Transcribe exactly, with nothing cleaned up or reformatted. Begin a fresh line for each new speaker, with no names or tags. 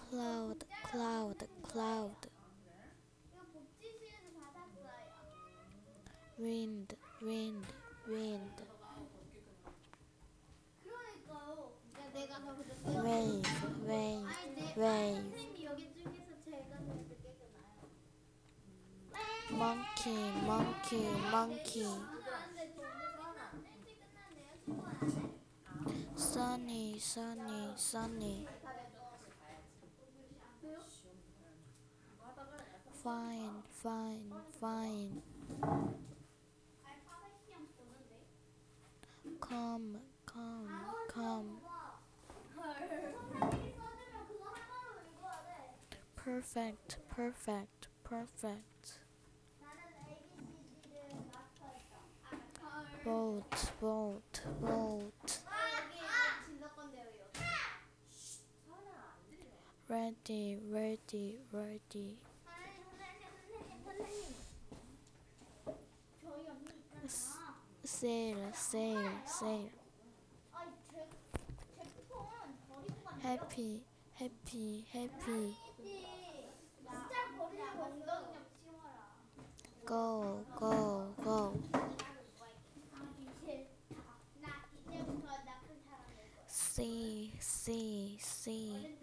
cloud, cloud, cloud.
이거 복지시에서 받았어요.
wind, wind, wind.
그러니까요. 야, 내가 더 그랬어요.
wave, wave,
아니, 내, 아니,
wave.
선생님이 여기 중에서 제가 더 늦게 끝나요.
monkey, monkey, monkey.
끝나는데 저 오늘 일찍 끝났네요. 친구 안 해?
sunny, sunny, sunny. fine, fine, fine.
알파벳 시험 보는데.
come, come, come.
선생님이 써주면 그거 하나로 읽어야 돼.
perfect, perfect, perfect.
나는 에이비씨디를 마스터했어. 아,
boat, boat, boat.
여기 이거 질러 건데요, 여기.
ready, ready, ready.
선생님, 선생님, 선생님, 선생님. 저희 언니 있잖아요.
sail, sail, sail.
아이, 제, 제 폰 버리고 간대요.
happy, happy, happy.
아니지. 진짜 버리려고 엉덩이 치워라.
go, go, go.
아, 이제 나 이제부터 나쁜 사람 될 거야.
see, see, see.
얼른